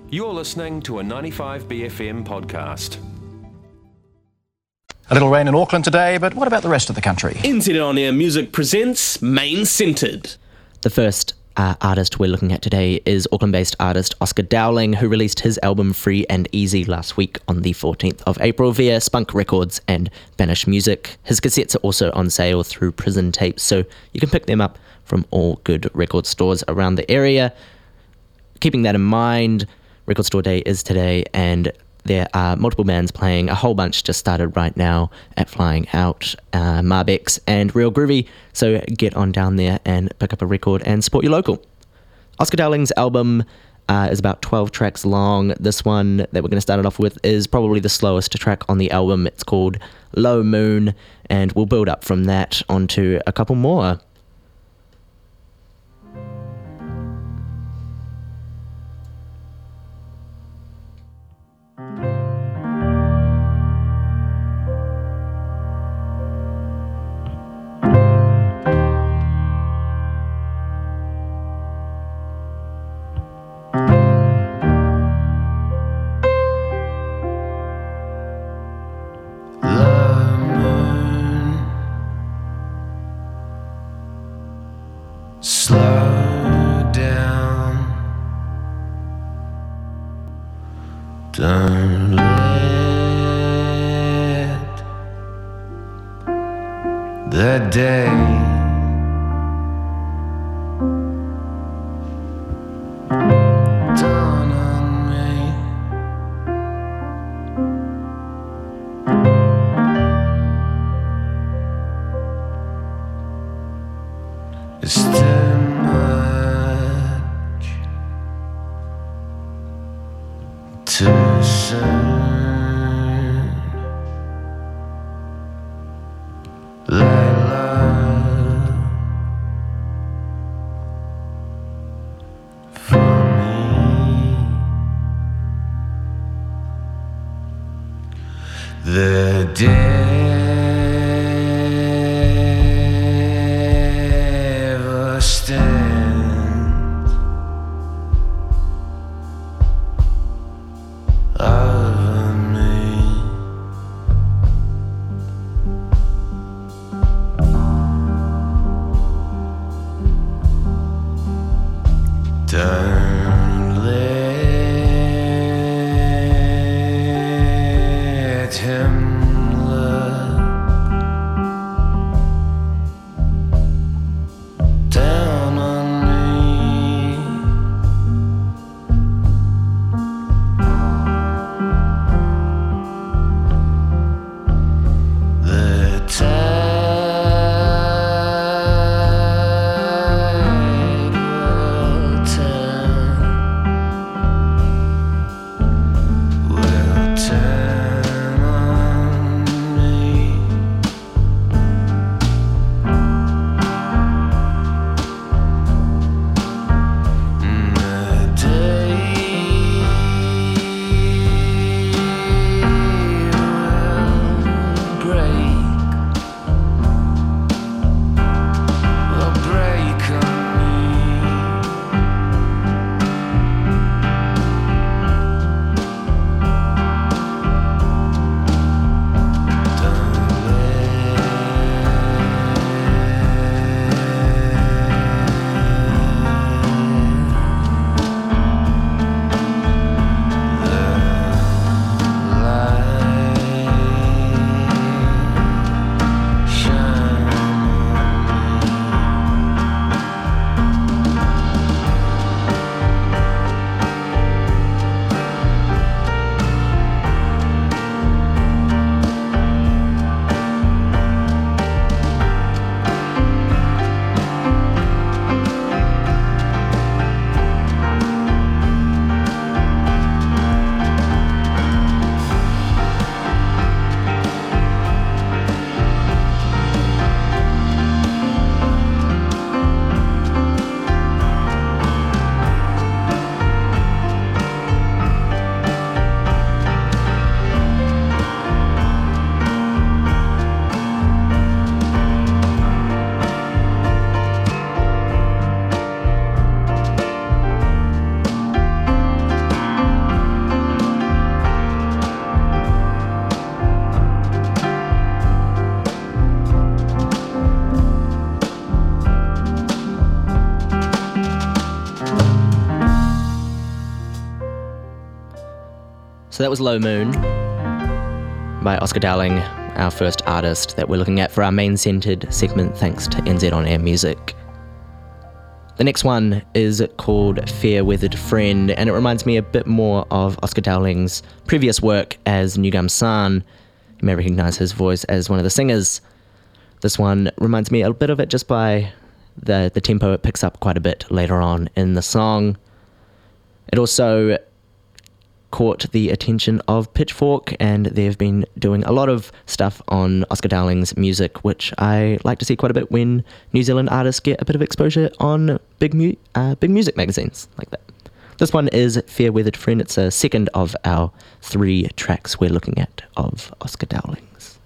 You're listening to a 95BFM podcast. A little rain in Auckland today, but what about the rest of the country? NZ On Air Music presents Main Centred. The first artist we're looking at today is Auckland-based artist Oscar Dowling, who released his album Free and Easy last week on the 14th of April via Spunk Records and Banish Music. His cassettes are also on sale through Prison Tapes, so you can pick them up from all good record stores around the area. Keeping that in mind, Record Store Day is today, and there are multiple bands playing. A whole bunch just started right now at Flying Out, Marbex and Real Groovy, so get on down there and pick up a record and support your local. Oscar Dowling's album is about 12 tracks long. This one that we're going to start it off with is probably the slowest track on the album. It's called Low Moon, and we'll build up from that onto a couple more. Slow down, don't let the day dawn on me. It's too much, too soon. Like love for me. The devil stands over me. Don't let him look down on me. The tide will turn. So that was Low Moon by Oscar Dowling, our first artist that we're looking at for our main-centred segment, thanks to NZ On Air Music. The next one is called Fair Weathered Friend, and it reminds me a bit more of Oscar Dowling's previous work as Nugam San. You may recognise his voice as one of the singers. This one reminds me a bit of it just by the tempo it picks up quite a bit later on in the song. It also caught the attention of Pitchfork, and they've been doing a lot of stuff on Oscar Dowling's music, which I like to see quite a bit when New Zealand artists get a bit of exposure on big music magazines like that. This one is Fair Weathered Friend. It's a second of our 3 tracks we're looking at of Oscar Dowling's.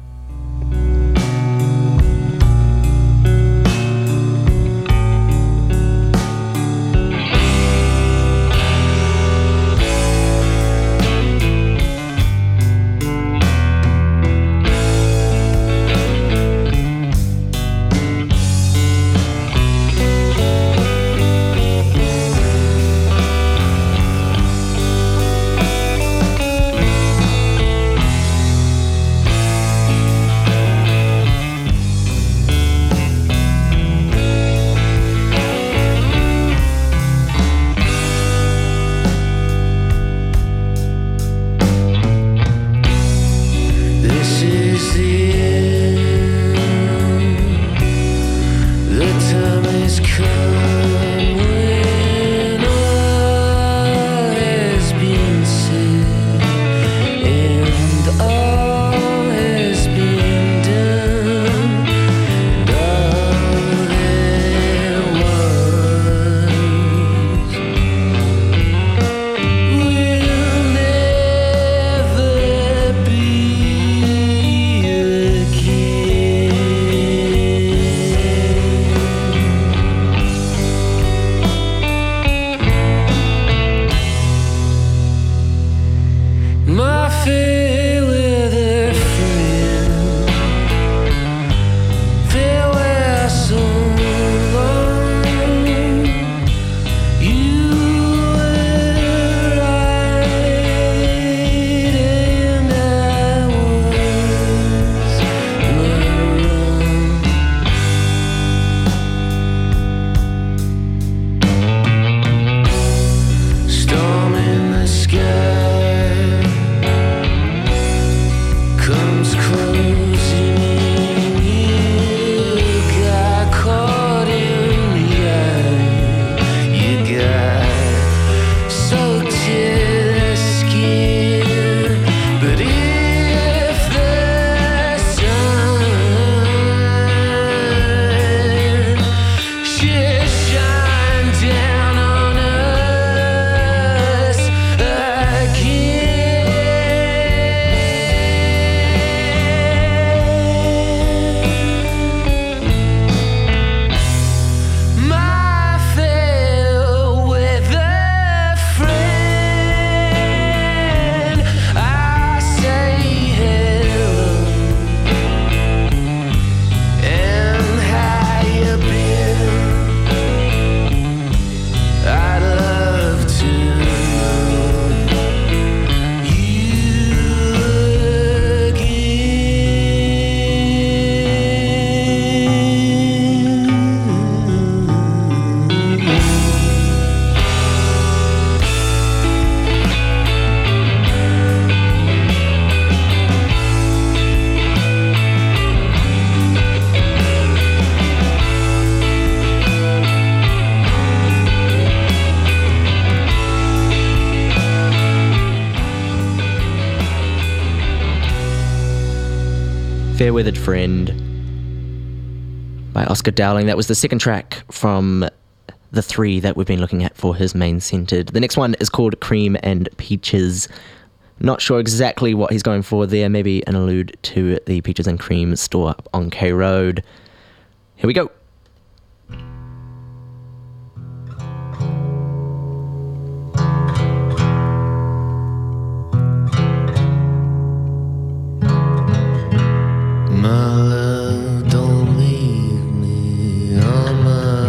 Fair Weathered Friend by Oscar Dowling. That was the second track from the 3 that we've been looking at for his main-centred. The next one is called Cream and Peaches. Not sure exactly what he's going for there, maybe an allude to the Peaches and Cream store up on K Road. Here we go. My love, don't leave me on my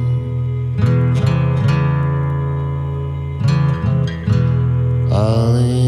own. All in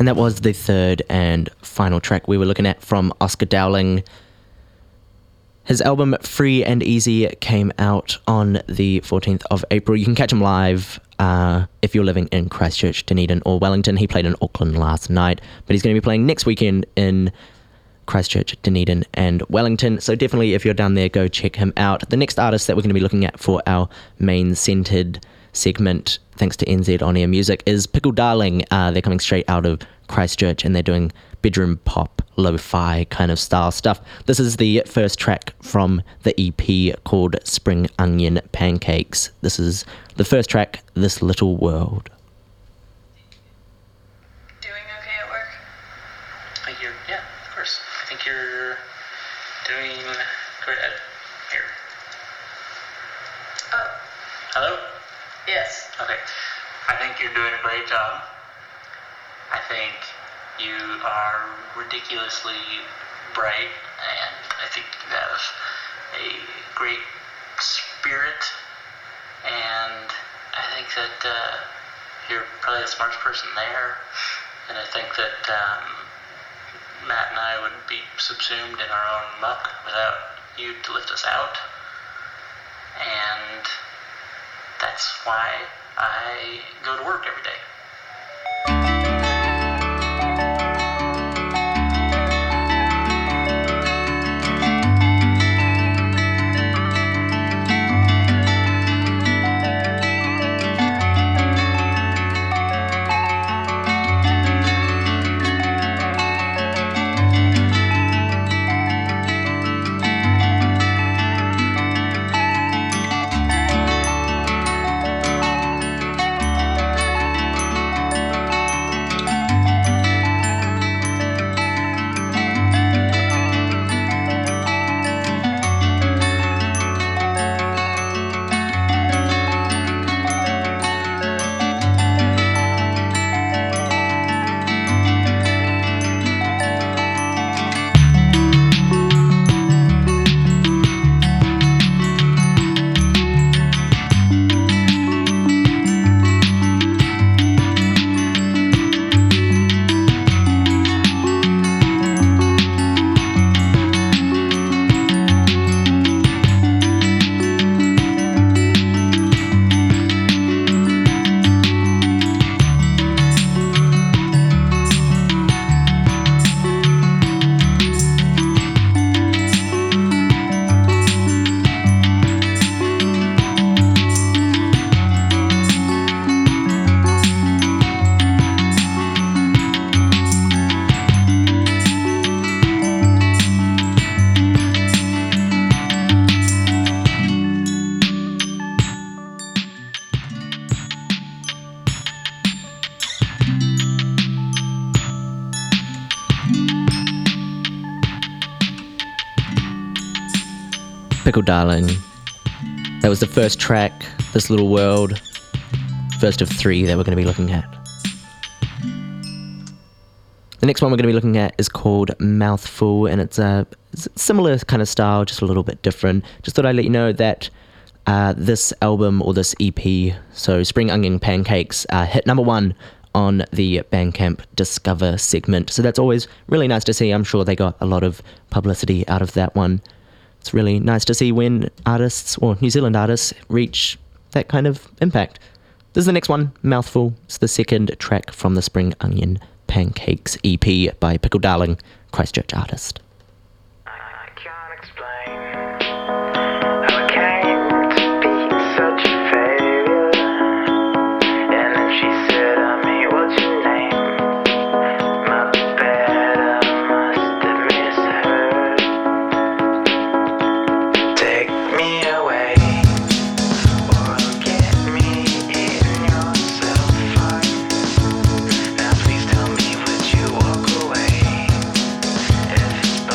And that was the third and final track we were looking at from Oscar Dowling. His album Free and Easy came out on the 14th of April. You can catch him live if you're living in Christchurch, Dunedin or Wellington. He played in Auckland last night, but he's going to be playing next weekend in Christchurch, Dunedin and Wellington. So definitely if you're down there, go check him out. The next artist that we're going to be looking at for our main-centred segment, thanks to NZ On Air Music, is Pickle Darling. They're coming straight out of Christchurch and they're doing bedroom pop, lo-fi kind of style stuff. This is the first track from the EP called Spring Onion Pancakes. This is the first track, This Little World. Doing okay at work? Yeah, of course. I think you're doing great. Here. Oh, Hello? yes. Okay. I think you're doing a great job. I think you are ridiculously bright, and I think you have a great spirit, and I think that you're probably the smartest person there, and I think that Matt and I would be subsumed in our own muck without you to lift us out, and that's why I go to work every day. Pickle Darling. That was the first track, This Little World, first of three that we're going to be looking at. The next one we're going to be looking at is called Mouthful, and it's a similar kind of style, just a little bit different. Just thought I'd let you know that this album, or this EP, so Spring Onion Pancakes, hit number 1 on the Bandcamp Discover segment. So that's always really nice to see. I'm sure they got a lot of publicity out of that one. It's really nice to see when artists, or New Zealand artists, reach that kind of impact. This is the next one, Mouthful. It's the second track from the Spring Onion Pancakes EP by Pickle Darling, Christchurch artist. I can't explain how it came to be such a failure. And then she said, what's your name? My bad, I must have misheard. Take me away, or get me in yourself. Now please tell me, would you walk away if it's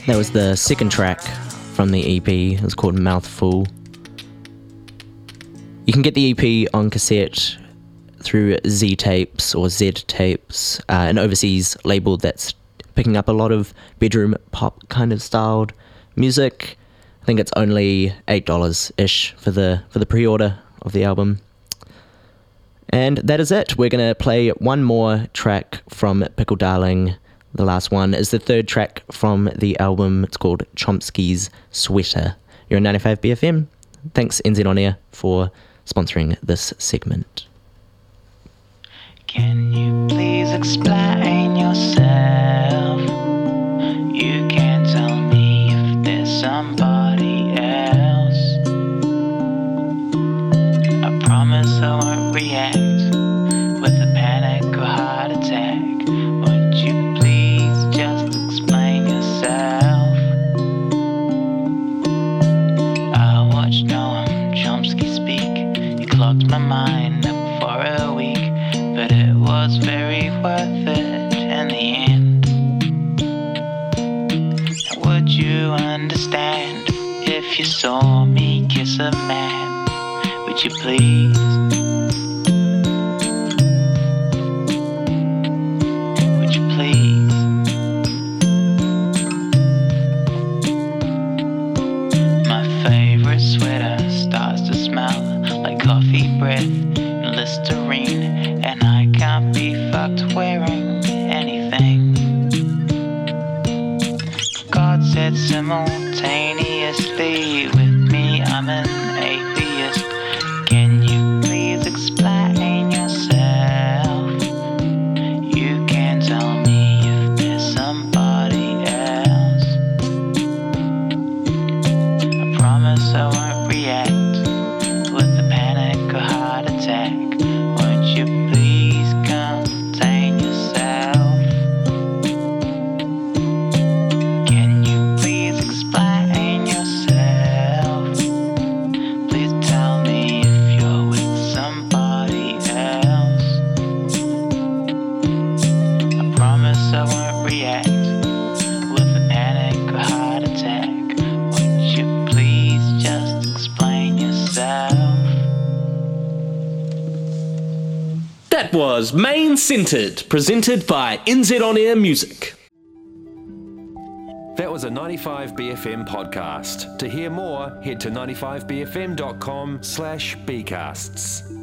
That was the second track from the EP. It was called Mouthful. You can get the EP on cassette through Z Tapes or Z Tapes, an overseas label that's picking up a lot of bedroom pop kind of styled music. I think it's only $8-ish for the pre-order of the album. And that is it. We're going to play one more track from Pickle Darling. The last one is the third track from the album. It's called Chomsky's Sweater. You're on 95 BFM. Thanks NZ On Air for sponsoring this segment. Can you please explain yourself? You can't tell me if there's somebody else. I promise I won't react with a panic or heart attack. Won't you please just explain yourself? I watched Noam Chomsky speak. He clogged my mind up for a week, but it was very worth it in the end. Would you understand if you saw me kiss a man? Would you please? Would you please? My favorite sweater starts to smell like coffee breath and Listerine, and I can't be fucked wearing anything. God said simultaneously with me, I'm an atheist. Can you please explain yourself? You can't tell me if there's somebody else. I promise I won't react with a panic or heart attack. Won't you please contain yourself? Can you please explain yourself? Please tell me if you're with somebody else. I promise I won't react with a panic or heart attack. Won't you please just explain yourself? That was Main Centered, presented by NZ On Air Music. That was a 95BFM podcast. To hear more, head to 95bfm.com/bcasts.